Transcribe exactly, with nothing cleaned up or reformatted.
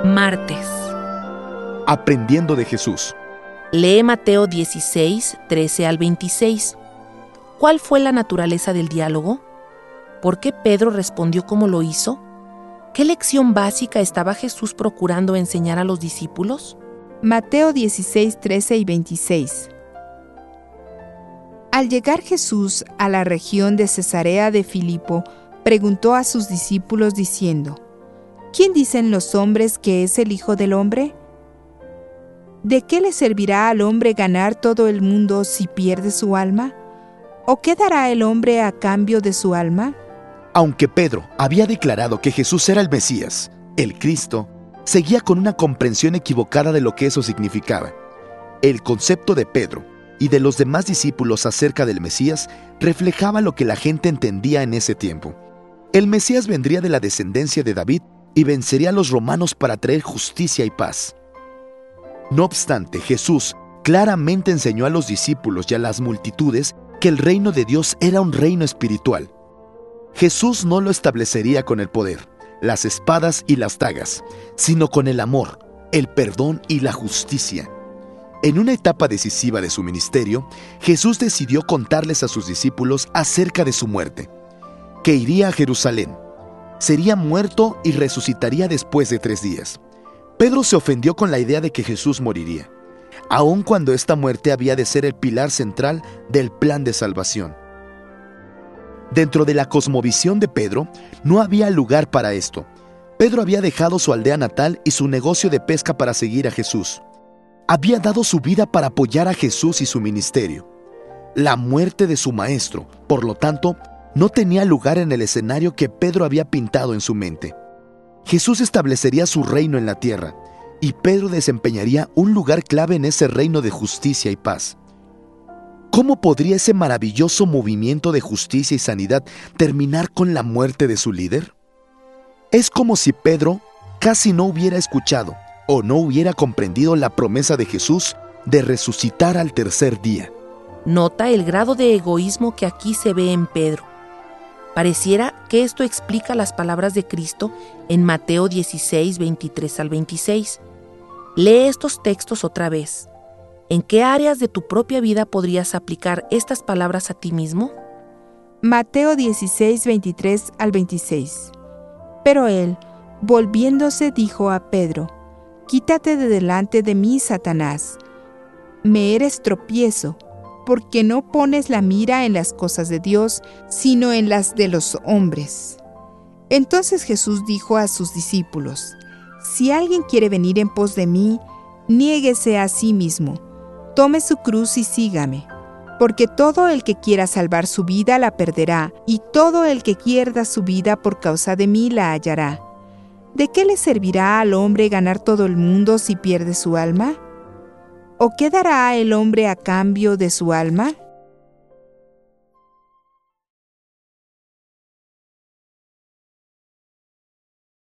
Martes. Aprendiendo de Jesús. Lee Mateo dieciséis, trece al veintiséis. ¿Cuál fue la naturaleza del diálogo? ¿Por qué Pedro respondió como lo hizo? ¿Qué lección básica estaba Jesús procurando enseñar a los discípulos? Mateo dieciséis, trece y veintiséis. Al llegar Jesús a la región de Cesarea de Filipo, preguntó a sus discípulos diciendo: ¿Quién dicen los hombres que es el Hijo del Hombre? ¿De qué le servirá al hombre ganar todo el mundo si pierde su alma? ¿O qué dará el hombre a cambio de su alma? Aunque Pedro había declarado que Jesús era el Mesías, el Cristo, seguía con una comprensión equivocada de lo que eso significaba. El concepto de Pedro y de los demás discípulos acerca del Mesías reflejaba lo que la gente entendía en ese tiempo. El Mesías vendría de la descendencia de David y vencería a los romanos para traer justicia y paz. No obstante, Jesús claramente enseñó a los discípulos y a las multitudes que el reino de Dios era un reino espiritual. Jesús no lo establecería con el poder, las espadas y las dagas, sino con el amor, el perdón y la justicia. En una etapa decisiva de su ministerio, Jesús decidió contarles a sus discípulos acerca de su muerte, que iría a Jerusalén, sería muerto y resucitaría después de tres días. Pedro se ofendió con la idea de que Jesús moriría, aun cuando esta muerte había de ser el pilar central del plan de salvación. Dentro de la cosmovisión de Pedro, no había lugar para esto. Pedro había dejado su aldea natal y su negocio de pesca para seguir a Jesús. Había dado su vida para apoyar a Jesús y su ministerio. La muerte de su maestro, por lo tanto, no tenía lugar en el escenario que Pedro había pintado en su mente. Jesús establecería su reino en la tierra, y Pedro desempeñaría un lugar clave en ese reino de justicia y paz. ¿Cómo podría ese maravilloso movimiento de justicia y sanidad terminar con la muerte de su líder? Es como si Pedro casi no hubiera escuchado o no hubiera comprendido la promesa de Jesús de resucitar al tercer día. Nota el grado de egoísmo que aquí se ve en Pedro. Pareciera que esto explica las palabras de Cristo en Mateo dieciséis, veintitrés al veintiséis. Lee estos textos otra vez. ¿En qué áreas de tu propia vida podrías aplicar estas palabras a ti mismo? Mateo dieciséis, veintitrés al veintiséis. Pero él, volviéndose, dijo a Pedro: Quítate de delante de mí, Satanás. Me eres tropiezo, porque no pones la mira en las cosas de Dios, sino en las de los hombres. Entonces Jesús dijo a sus discípulos: Si alguien quiere venir en pos de mí, niéguese a sí mismo, tome su cruz y sígame. Porque todo el que quiera salvar su vida la perderá, y todo el que pierda su vida por causa de mí la hallará. ¿De qué le servirá al hombre ganar todo el mundo si pierde su alma? ¿O qué dará el hombre a cambio de su alma?